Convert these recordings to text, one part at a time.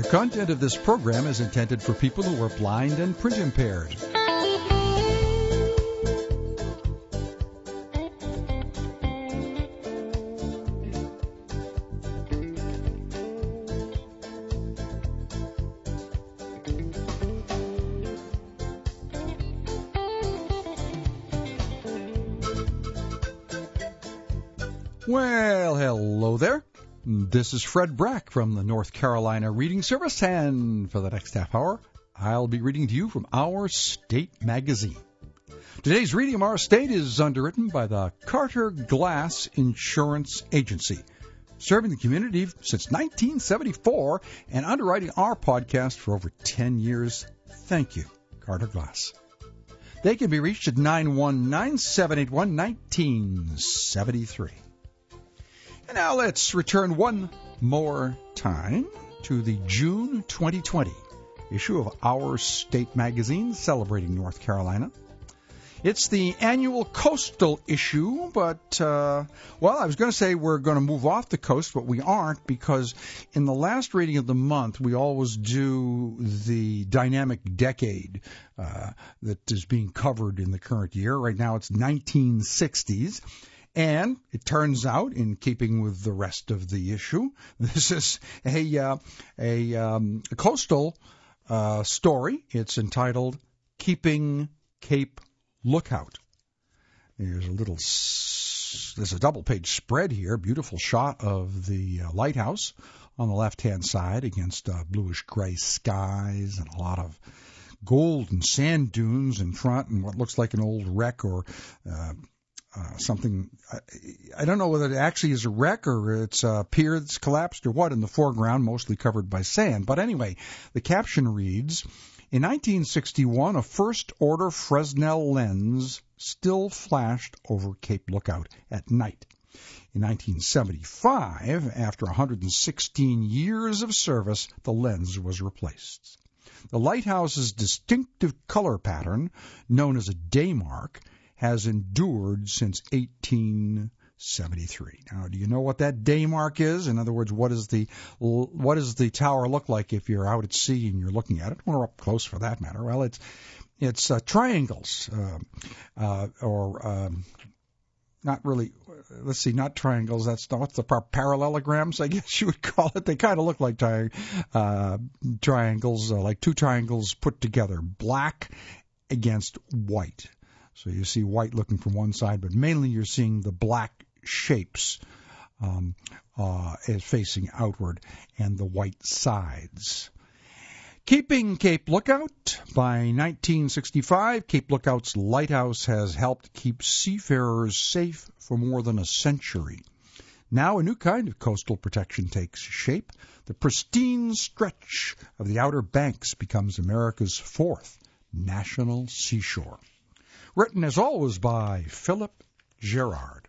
The content of this program is intended for people who are blind and print impaired. Well, hello there. This is Fred Brack from the North Carolina Reading Service, and for the next half hour, I'll be reading to you from Our State magazine. Today's reading of Our State is underwritten by the Carter Glass Insurance Agency, serving the community since 1974 and underwriting our podcast for over 10 years. Thank you, Carter Glass. They can be reached at 919-781-1973. And now let's return one more time to the June 2020 issue of Our State magazine celebrating North Carolina. It's the annual coastal issue, but, I was going to say we're going to move off the coast, but we aren't, because in the last reading of the month, we always do the dynamic decade that is being covered in the current year. Right now it's 1960s. And it turns out, in keeping with the rest of the issue, this is a coastal story. It's entitled Keeping Cape Lookout. There's a double-page spread here, beautiful shot of the lighthouse on the left-hand side against bluish-gray skies and a lot of gold and sand dunes in front and what looks like an old wreck or something. I don't know whether it actually is a wreck or it's a pier that's collapsed or what in the foreground, mostly covered by sand. But anyway, the caption reads, in 1961, a first-order Fresnel lens still flashed over Cape Lookout at night. In 1975, after 116 years of service, the lens was replaced. The lighthouse's distinctive color pattern, known as a day mark, has endured since 1873. Now, do you know what that day mark is? In other words, what does the tower look like if you're out at sea and you're looking at it, or up close for that matter? Well, it's triangles, not really. Let's see, not triangles. That's not what's the parallelograms, I guess you would call it. They kind of look like triangles, like two triangles put together, black against white. So you see white looking from one side, but mainly you're seeing the black shapes as facing outward and the white sides. Keeping Cape Lookout. By 1965, Cape Lookout's lighthouse has helped keep seafarers safe for more than a century. Now a new kind of coastal protection takes shape. The pristine stretch of the Outer Banks becomes America's fourth national seashore. Written, as always, by Philip Gerard.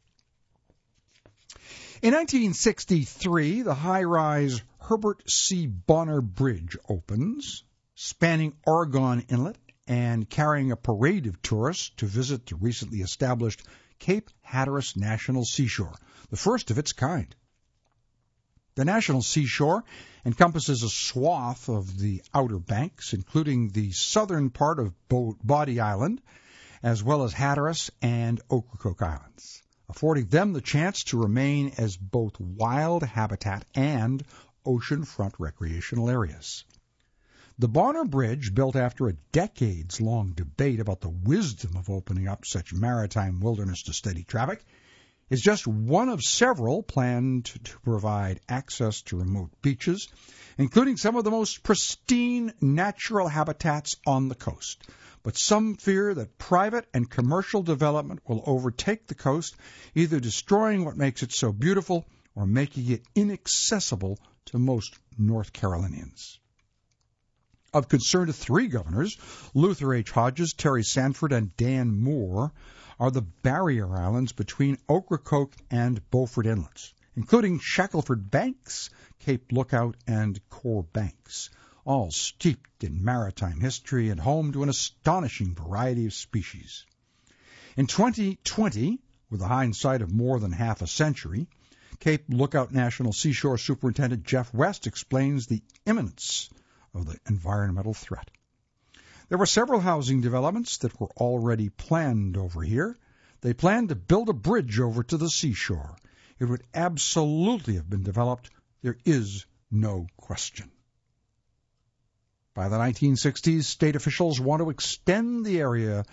In 1963, the high-rise Herbert C. Bonner Bridge opens, spanning Oregon Inlet and carrying a parade of tourists to visit the recently established Cape Hatteras National Seashore, the first of its kind. The National Seashore encompasses a swath of the Outer Banks, including the southern part of Body Island, as well as Hatteras and Ocracoke Islands, affording them the chance to remain as both wild habitat and oceanfront recreational areas. The Bonner Bridge, built after a decades-long debate about the wisdom of opening up such maritime wilderness to steady traffic, is just one of several planned to provide access to remote beaches, including some of the most pristine natural habitats on the coast. But some fear that private and commercial development will overtake the coast, either destroying what makes it so beautiful or making it inaccessible to most North Carolinians. Of concern to three governors, Luther H. Hodges, Terry Sanford, and Dan Moore, are the barrier islands between Ocracoke and Beaufort Inlets, including Shackelford Banks, Cape Lookout, and Core Banks, all steeped in maritime history and home to an astonishing variety of species. In 2020, with a hindsight of more than half a century, Cape Lookout National Seashore Superintendent Jeff West explains the imminence of the environmental threat. There were several housing developments that were already planned over here. They planned to build a bridge over to the seashore. It would absolutely have been developed. There is no question. By the 1960s, state officials want to extend the area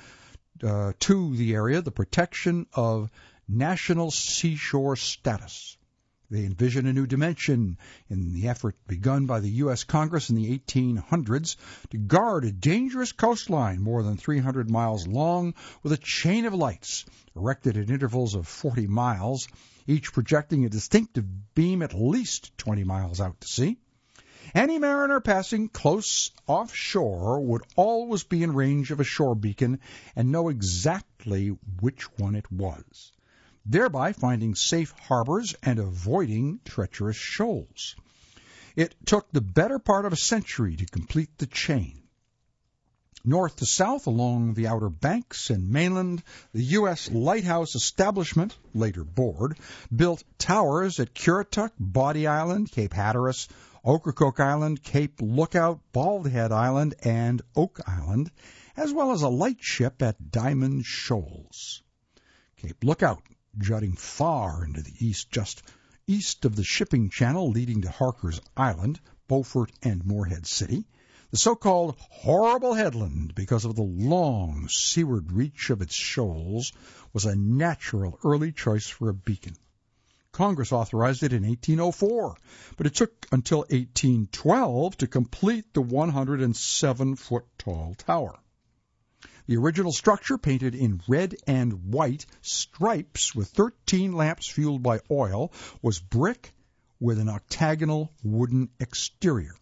the protection of national seashore status. They envision a new dimension in the effort begun by the U.S. Congress in the 1800s to guard a dangerous coastline more than 300 miles long with a chain of lights erected at intervals of 40 miles, each projecting a distinctive beam at least 20 miles out to sea. Any mariner passing close offshore would always be in range of a shore beacon and know exactly which one it was, thereby finding safe harbors and avoiding treacherous shoals. It took the better part of a century to complete the chain. North to south along the Outer Banks and mainland, the U.S. Lighthouse Establishment, later Board, built towers at Currituck, Body Island, Cape Hatteras, Ocracoke Island, Cape Lookout, Bald Head Island, and Oak Island, as well as a lightship at Diamond Shoals. Cape Lookout, jutting far into the east, just east of the shipping channel leading to Harker's Island, Beaufort, and Morehead City, the so-called Horrible Headland, because of the long seaward reach of its shoals, was a natural early choice for a beacon. Congress authorized it in 1804, but it took until 1812 to complete the 107-foot-tall tower. The original structure, painted in red and white stripes with 13 lamps fueled by oil, was brick with an octagonal wooden exterior.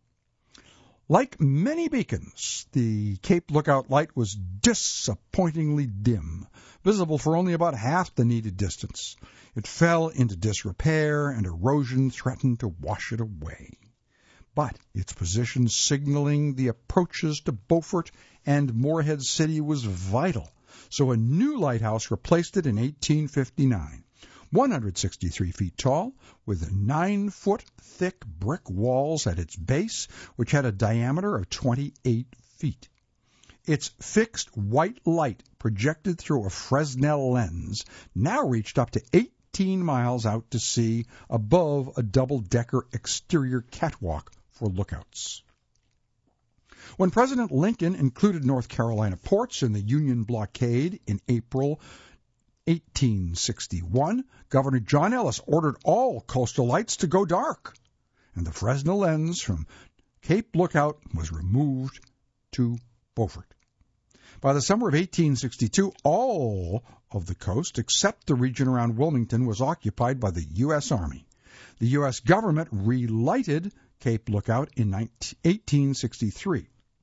Like many beacons, the Cape Lookout light was disappointingly dim, visible for only about half the needed distance. It fell into disrepair, and erosion threatened to wash it away. But its position signaling the approaches to Beaufort and Morehead City was vital, so a new lighthouse replaced it in 1859. 163 feet tall, with 9-foot thick brick walls at its base, which had a diameter of 28 feet. Its fixed white light, projected through a Fresnel lens, now reached up to 18 miles out to sea above a double-decker exterior catwalk for lookouts. When President Lincoln included North Carolina ports in the Union blockade in April 1861, Governor John Ellis ordered all coastal lights to go dark, and the Fresnel lens from Cape Lookout was removed to Beaufort. By the summer of 1862, all of the coast, except the region around Wilmington, was occupied by the U.S. Army. The U.S. government relighted Cape Lookout in 1863.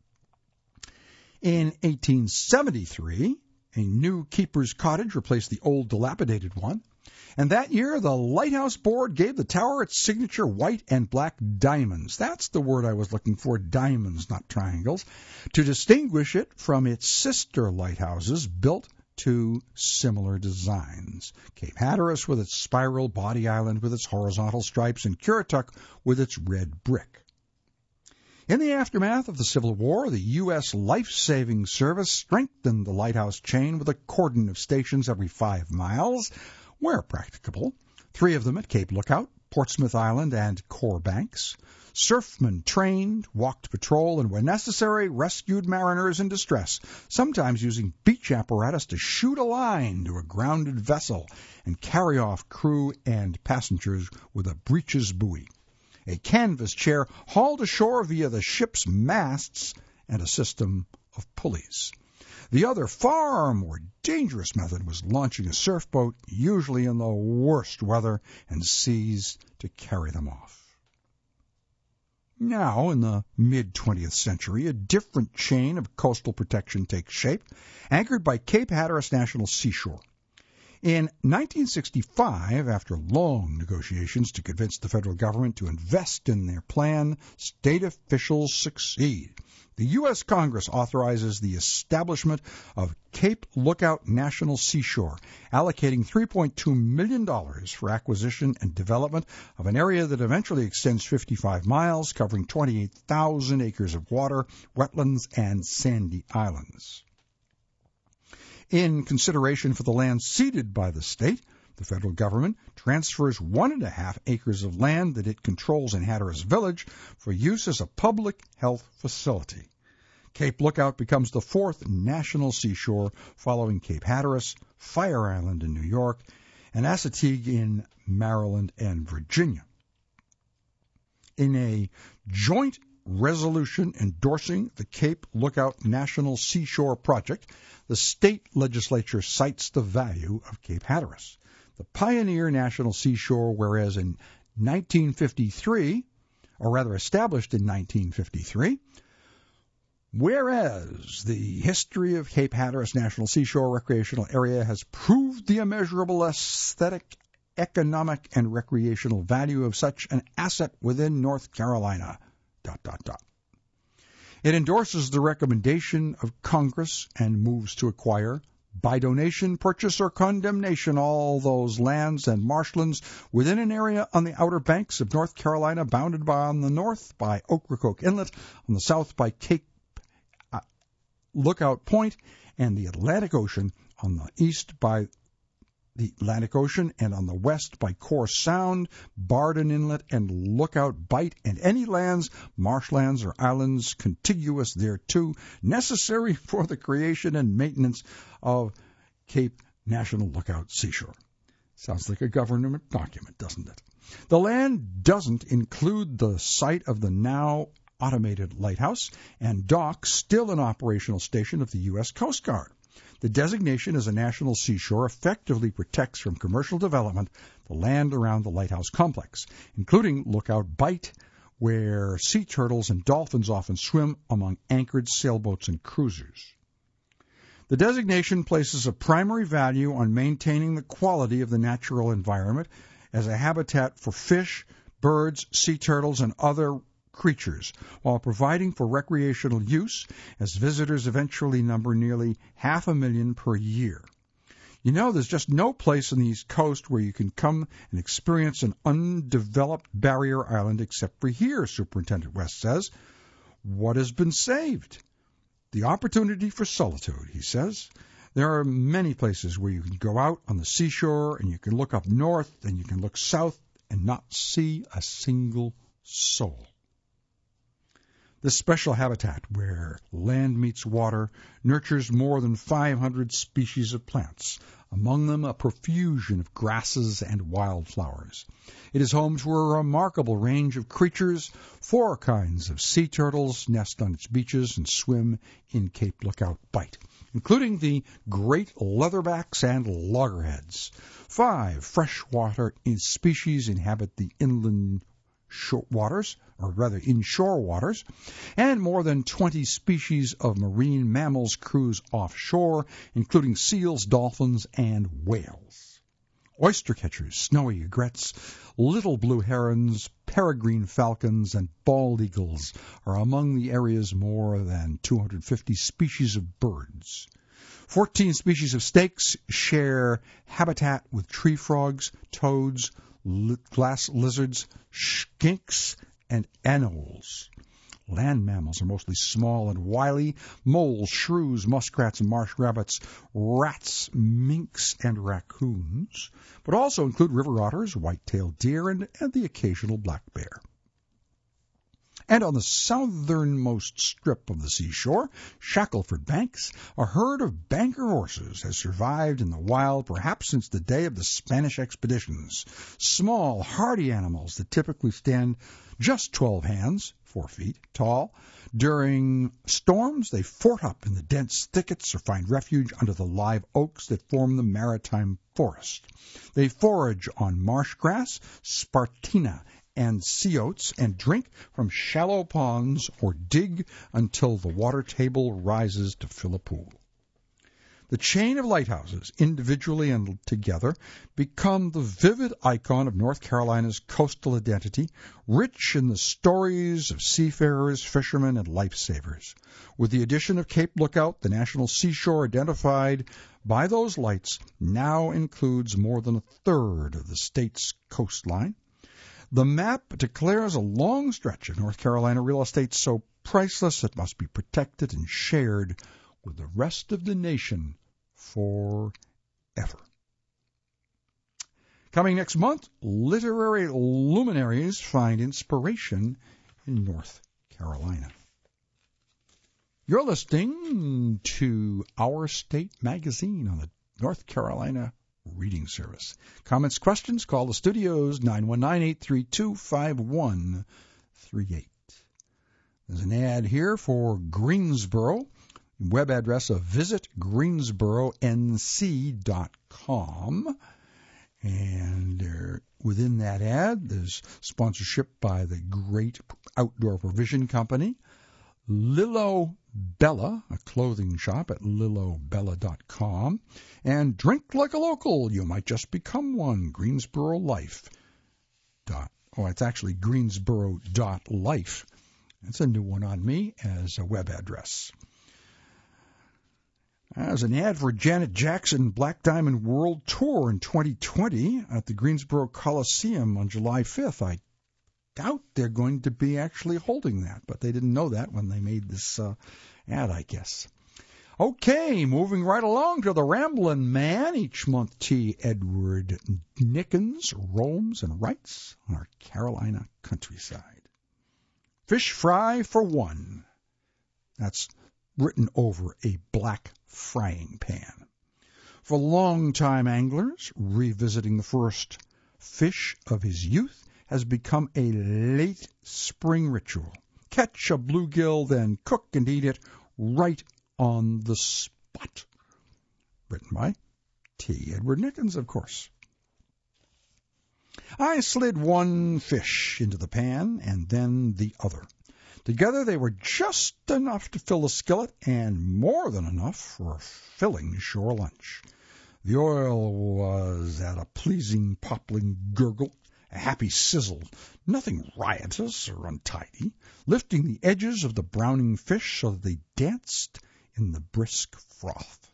In 1873, a new keeper's cottage replaced the old dilapidated one, and that year the Lighthouse Board gave the tower its signature white and black diamonds. That's the word I was looking for, diamonds, not triangles, to distinguish it from its sister lighthouses built to similar designs. Cape Hatteras with its spiral, Body Island with its horizontal stripes, and Currituck with its red brick. In the aftermath of the Civil War, the U.S. Life-Saving Service strengthened the lighthouse chain with a cordon of stations every 5 miles, where practicable, 3 of them at Cape Lookout, Portsmouth Island, and Core Banks. Surfmen trained, walked patrol, and when necessary, rescued mariners in distress, sometimes using beach apparatus to shoot a line to a grounded vessel and carry off crew and passengers with a breeches buoy. A canvas chair hauled ashore via the ship's masts and a system of pulleys. The other, far more dangerous method was launching a surf boat, usually in the worst weather and seas, to carry them off. Now, in the mid-20th century, a different chain of coastal protection takes shape, anchored by Cape Hatteras National Seashore. In 1965, after long negotiations to convince the federal government to invest in their plan, state officials succeed. The U.S. Congress authorizes the establishment of Cape Lookout National Seashore, allocating $3.2 million for acquisition and development of an area that eventually extends 55 miles, covering 28,000 acres of water, wetlands, and sandy islands. In consideration for the land ceded by the state, the federal government transfers 1.5 acres of land that it controls in Hatteras Village for use as a public health facility. Cape Lookout becomes the fourth national seashore following Cape Hatteras, Fire Island in New York, and Assateague in Maryland and Virginia. In a joint resolution endorsing the Cape Lookout National Seashore Project, the state legislature cites the value of Cape Hatteras, the pioneer national seashore, whereas in 1953, or rather established in 1953, whereas the history of Cape Hatteras National Seashore Recreational Area has proved the immeasurable aesthetic, economic, and recreational value of such an asset within North Carolina, ... It endorses the recommendation of Congress and moves to acquire, by donation, purchase, or condemnation, all those lands and marshlands within an area on the outer banks of North Carolina, bounded by on the north by Ocracoke Inlet, on the south by Cape Lookout Point, and the Atlantic Ocean, on the east by the Atlantic Ocean, and on the west by Core Sound, Barden Inlet, and Lookout Bight, and any lands, marshlands, or islands contiguous thereto, necessary for the creation and maintenance of Cape National Lookout Seashore. Sounds like a government document, doesn't it? The land doesn't include the site of the now automated lighthouse and dock, still an operational station of the U.S. Coast Guard. The designation as a national seashore effectively protects from commercial development the land around the lighthouse complex, including Lookout Bight, where sea turtles and dolphins often swim among anchored sailboats and cruisers. The designation places a primary value on maintaining the quality of the natural environment as a habitat for fish, birds, sea turtles, and other creatures, while providing for recreational use, as visitors eventually number nearly 500,000 per year. You know, there's just no place on the East Coast where you can come and experience an undeveloped barrier island except for here, Superintendent West says. What has been saved? The opportunity for solitude, he says. There are many places where you can go out on the seashore and you can look up north and you can look south and not see a single soul. This special habitat, where land meets water, nurtures more than 500 species of plants, among them a profusion of grasses and wildflowers. It is home to a remarkable range of creatures. 4 kinds of sea turtles nest on its beaches and swim in Cape Lookout Bight, including the great leatherbacks and loggerheads. 5 freshwater species inhabit the inland waters, or rather inshore waters, and more than 20 species of marine mammals cruise offshore, including seals, dolphins, and whales. Oyster catchers, snowy egrets, little blue herons, peregrine falcons, and bald eagles are among the area's more than 250 species of birds. 14 species of snakes share habitat with tree frogs, toads, glass lizards, skinks, and anoles. Land mammals are mostly small and wily: moles, shrews, muskrats, and marsh rabbits, rats, minks, and raccoons, but also include river otters, white-tailed deer, and the occasional black bear. And on the southernmost strip of the seashore, Shackelford Banks, a herd of banker horses has survived in the wild perhaps since the day of the Spanish expeditions. Small, hardy animals that typically stand just 12 hands, 4 feet, tall. During storms, they fort up in the dense thickets or find refuge under the live oaks that form the maritime forest. They forage on marsh grass, spartina, and sea oats, and drink from shallow ponds or dig until the water table rises to fill a pool. The chain of lighthouses, individually and together, become the vivid icon of North Carolina's coastal identity, rich in the stories of seafarers, fishermen, and lifesavers. With the addition of Cape Lookout, the national seashore identified by those lights now includes more than a third of the state's coastline. The map declares a long stretch of North Carolina real estate so priceless it must be protected and shared with the rest of the nation forever. Coming next month, literary luminaries find inspiration in North Carolina. You're listening to Our State Magazine on the North Carolina Reading Service. Comments, questions, call the studios, 919-832-5138. There's an ad here for Greensboro. Web address of visitgreensboronc.com. And within that ad, there's sponsorship by the great outdoor provision company, Lillo Bella, a clothing shop at lillobella.com, and Drink Like a Local. You might just become one. Greensboro Life. It's actually greensboro.life. That's a new one on me as a web address. As an ad for Janet Jackson Black Diamond World Tour in 2020 at the Greensboro Coliseum on July 5th. I doubt they're going to be actually holding that, but they didn't know that when they made this ad, I guess. Okay, moving right along to the Ramblin' Man. Each month, T. Edward Nickens roams and writes on our Carolina countryside. Fish fry for one. That's written over a black frying pan. For long-time anglers, revisiting the first fish of his youth has become a late spring ritual. Catch a bluegill, then cook and eat it right on the spot. Written by T. Edward Nickens, of course. I slid one fish into the pan and then the other. Together they were just enough to fill the skillet and more than enough for a filling shore lunch. The oil was at a pleasing popping gurgle, a happy sizzle, nothing riotous or untidy, lifting the edges of the browning fish so that they danced in the brisk froth.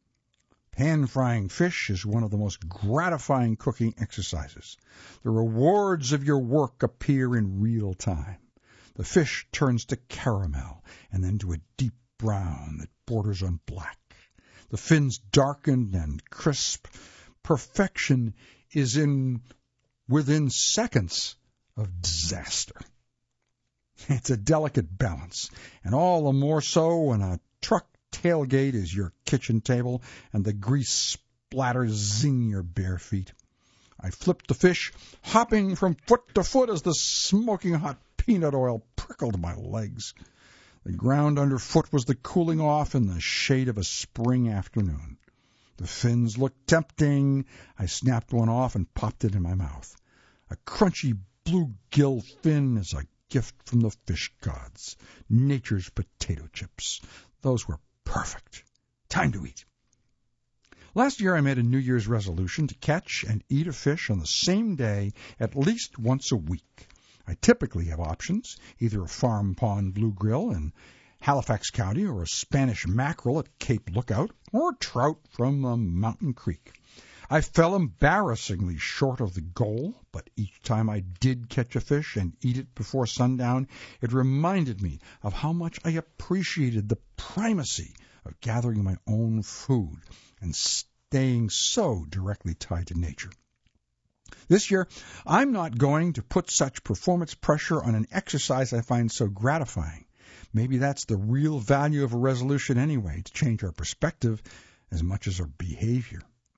Pan-frying fish is one of the most gratifying cooking exercises. The rewards of your work appear in real time. The fish turns to caramel and then to a deep brown that borders on black. The fins darken and crisp. Perfection is within seconds of disaster. It's a delicate balance, and all the more so when a truck tailgate is your kitchen table and the grease splatters zing your bare feet. I flipped the fish, hopping from foot to foot as the smoking hot peanut oil prickled my legs. The ground underfoot was the cooling off in the shade of a spring afternoon. The fins looked tempting. I snapped one off and popped it in my mouth. A crunchy bluegill fin is a gift from the fish gods. Nature's potato chips. Those were perfect. Time to eat. Last year I made a New Year's resolution to catch and eat a fish on the same day at least once a week. I typically have options, either a farm pond bluegill in Halifax County or a Spanish mackerel at Cape Lookout or a trout from a mountain creek. I fell embarrassingly short of the goal, but each time I did catch a fish and eat it before sundown, it reminded me of how much I appreciated the primacy of gathering my own food and staying so directly tied to nature. This year, I'm not going to put such performance pressure on an exercise I find so gratifying. Maybe that's the real value of a resolution anyway, to change our perspective as much as our behavior.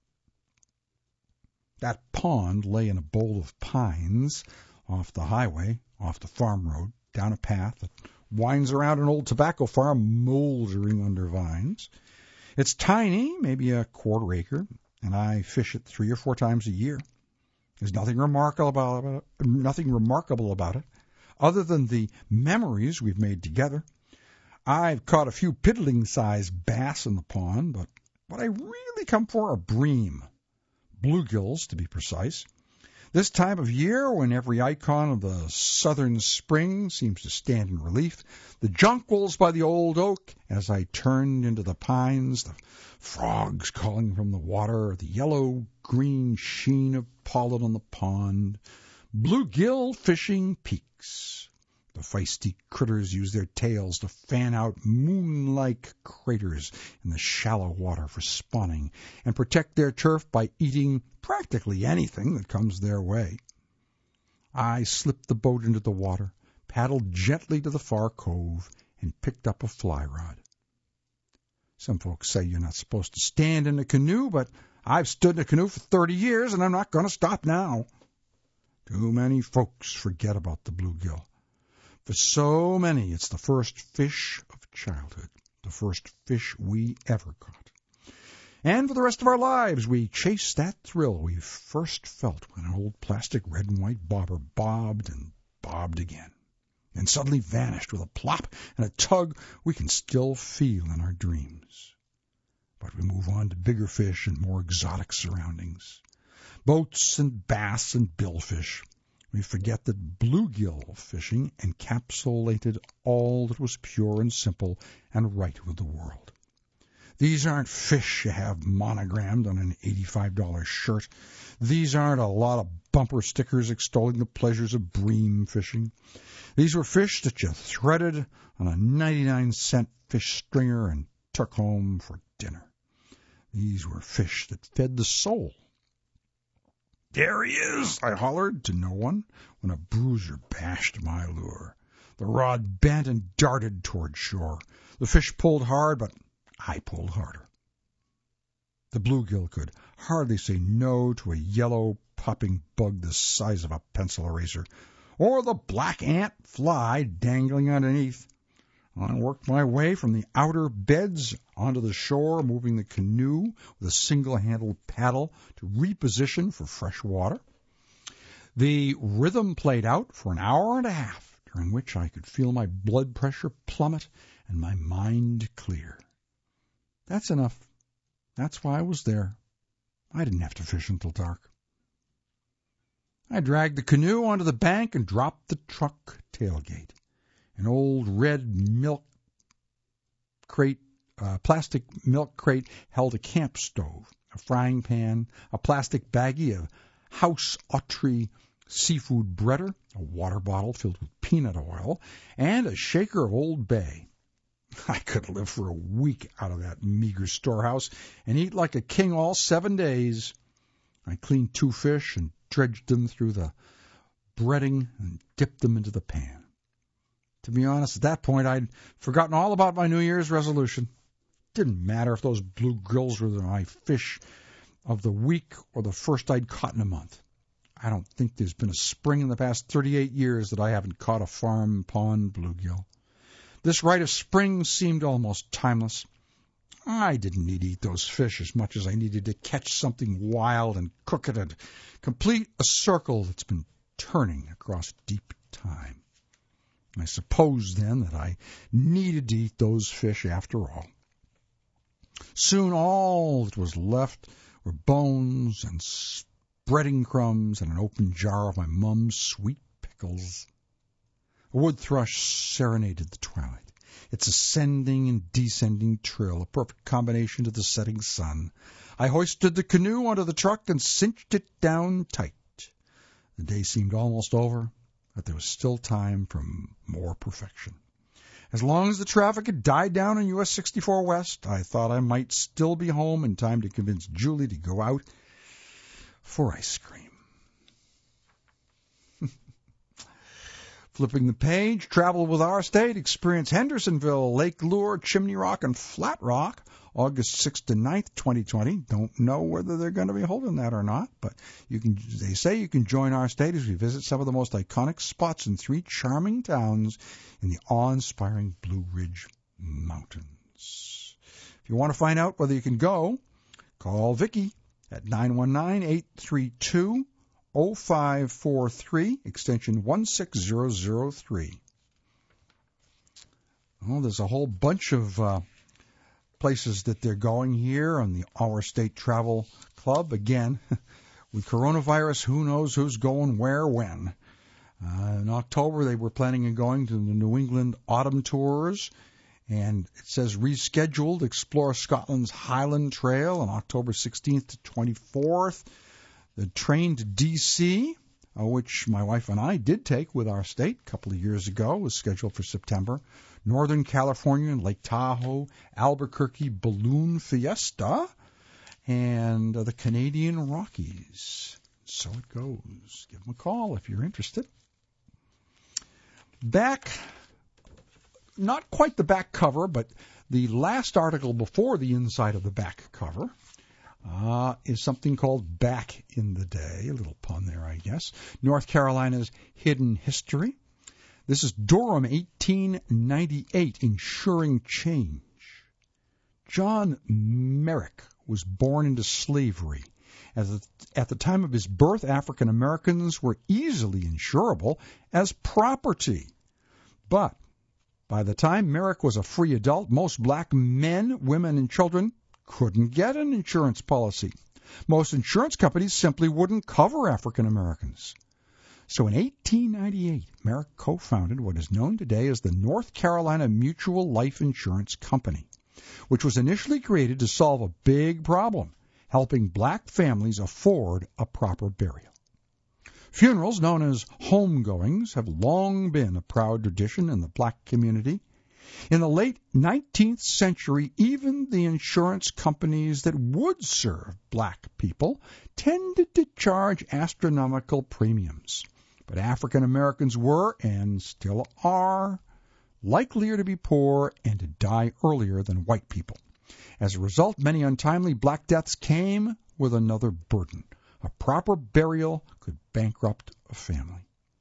That pond lay in a bowl of pines off the highway, off the farm road, down a path that winds around an old tobacco farm moldering under vines. It's tiny, maybe a quarter acre, and I fish it 3 or 4 times a year. There's nothing remarkable about it, other than the memories we've made together. I've caught a few piddling-sized bass in the pond, but What I really come for are bream, bluegills to be precise. This time of year, when every icon of the southern spring seems to stand in relief, the jonquils by the old oak, as I turned into the pines, the frogs calling from the water, the yellow-green sheen of pollen on the pond, bluegill fishing peaks. The feisty critters use their tails to fan out moon-like craters in the shallow water for spawning and protect their turf by eating practically anything that comes their way. I slipped the boat into the water, paddled gently to the far cove, and picked up a fly rod. Some folks say you're not supposed to stand in a canoe, but I've stood in a canoe for 30 years, and I'm not going to stop now. Too many folks forget about the bluegill. For so many, it's the first fish of childhood, the first fish we ever caught. And for the rest of our lives, we chase that thrill we first felt when an old plastic red and white bobber bobbed and bobbed again, and suddenly vanished with a plop and a tug we can still feel in our dreams. But we move on to bigger fish and more exotic surroundings. Boats and bass and billfish. We forget that bluegill fishing encapsulated all that was pure and simple and right with the world. These aren't fish you have monogrammed on an $85 shirt. These aren't a lot of bumper stickers extolling the pleasures of bream fishing. These were fish that you threaded on a 99-cent fish stringer and took home for dinner. These were fish that fed the soul. "There he is," I hollered to no one when a bruiser bashed my lure. The rod bent and darted toward shore. The fish pulled hard, but I pulled harder. The bluegill could hardly say no to a yellow popping bug the size of a pencil eraser, or the black ant fly dangling underneath. I worked my way from the outer beds onto the shore, moving the canoe with a single-handled paddle to reposition for fresh water. The rhythm played out for an hour and a half, during which I could feel my blood pressure plummet and my mind clear. That's enough. That's why I was there. I didn't have to fish until dark. I dragged the canoe onto the bank and dropped the truck tailgate. An old red plastic milk crate held a camp stove, a frying pan, a plastic baggie of House Autry seafood breader, a water bottle filled with peanut oil, and a shaker of Old Bay. I could live for a week out of that meager storehouse and eat like a king all 7 days. I cleaned 2 fish and dredged them through the breading and dipped them into the pan. To be honest, at that point, I'd forgotten all about my New Year's resolution. Didn't matter if those bluegills were my fish of the week or the first I'd caught in a month. I don't think there's been a spring in the past 38 years that I haven't caught a farm pond bluegill. This rite of spring seemed almost timeless. I didn't need to eat those fish as much as I needed to catch something wild and cook it and complete a circle that's been turning across deep time. I suppose, then, that I needed to eat those fish after all. Soon all that was left were bones and breading crumbs and an open jar of my mum's sweet pickles. A wood thrush serenaded the twilight, its ascending and descending trill, a perfect combination to the setting sun. I hoisted the canoe onto the truck and cinched it down tight. The day seemed almost over, but there was still time for more perfection. As long as the traffic had died down on US 64 West, I thought I might still be home in time to convince Julie to go out for ice cream. Flipping the page, travel with our state, experience Hendersonville, Lake Lure, Chimney Rock, and Flat Rock, August 6th to 9th, 2020. Don't know whether they're going to be holding that or not, but they say you can join our state as we visit some of the most iconic spots in 3 charming towns in the awe-inspiring Blue Ridge Mountains. If you want to find out whether you can go, call Vicki at 919-832-0543, extension 16003. Well, there's a whole bunch of places that they're going here on the Our State Travel Club. Again, with coronavirus, who knows who's going where when. In October, they were planning on going to the New England Autumn Tours, and it says rescheduled, explore Scotland's Highland Trail on October 16th to 24th. The train to D.C., which my wife and I did take with Our State a couple of years ago, was scheduled for September. Northern California and Lake Tahoe, Albuquerque Balloon Fiesta, and the Canadian Rockies. So it goes. Give them a call if you're interested. Back, not quite the back cover, but the last article before the inside of the back cover is something called Back in the Day. A little pun there, I guess. North Carolina's Hidden History. This is Durham, 1898, Ensuring Change. John Merrick was born into slavery. At the time of his birth, African Americans were easily insurable as property. But by the time Merrick was a free adult, most black men, women, and children couldn't get an insurance policy. Most insurance companies simply wouldn't cover African Americans. So in 1898, Merrick co-founded what is known today as the North Carolina Mutual Life Insurance Company, which was initially created to solve a big problem, helping black families afford a proper burial. Funerals, known as homegoings, have long been a proud tradition in the black community. In the late 19th century, even the insurance companies that would serve black people tended to charge astronomical premiums. But African Americans were, and still are, likelier to be poor and to die earlier than white people. As a result, many untimely black deaths came with another burden. A proper burial could bankrupt a family.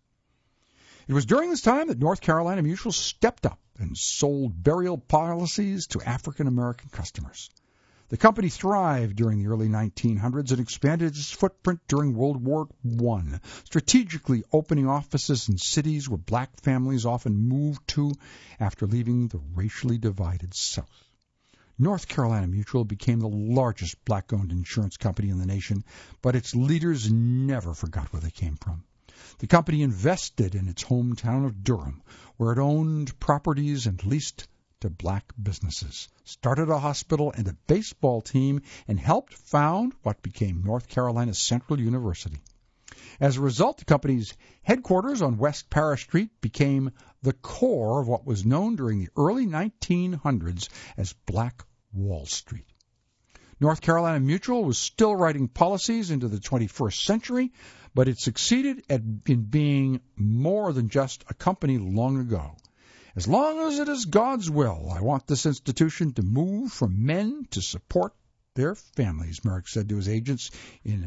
It was during this time that North Carolina Mutual stepped up and sold burial policies to African American customers. The company thrived during the early 1900s and expanded its footprint during World War I, strategically opening offices in cities where black families often moved to after leaving the racially divided South. North Carolina Mutual became the largest black-owned insurance company in the nation, but its leaders never forgot where they came from. The company invested in its hometown of Durham, where it owned properties and leased to black businesses, started a hospital and a baseball team, and helped found what became North Carolina Central University. As a result, the company's headquarters on West Parish Street became the core of what was known during the early 1900s as Black Wall Street. North Carolina Mutual was still writing policies into the 21st century, but it succeeded in being more than just a company long ago. As long as it is God's will, I want this institution to move from men to support their families, Merrick said to his agents in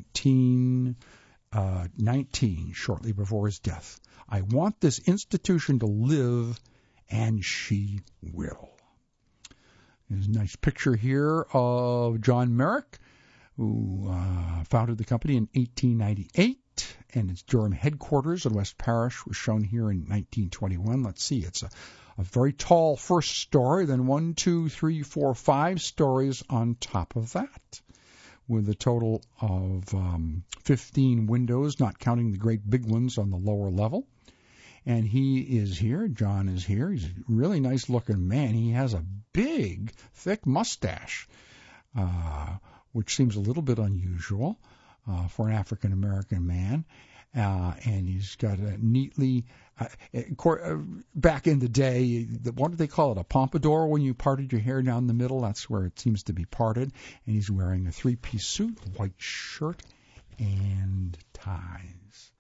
1919, shortly before his death. I want this institution to live, and she will. There's a nice picture here of John Merrick, who founded the company in 1898, and its Durham headquarters in West Parish was shown here in 1921. Let's see, it's a very tall first story, then 1, 2, 3, 4, 5 stories on top of that, with a total of 15 windows, not counting the great big ones on the lower level. And he is here, John is here. He's a really nice-looking man. He has a big, thick mustache, which seems a little bit unusual for an African-American man. And he's got a neatly, back in the day, what did they call it, a pompadour when you parted your hair down the middle? That's where it seems to be parted. And he's wearing a three-piece suit, white shirt, and ties.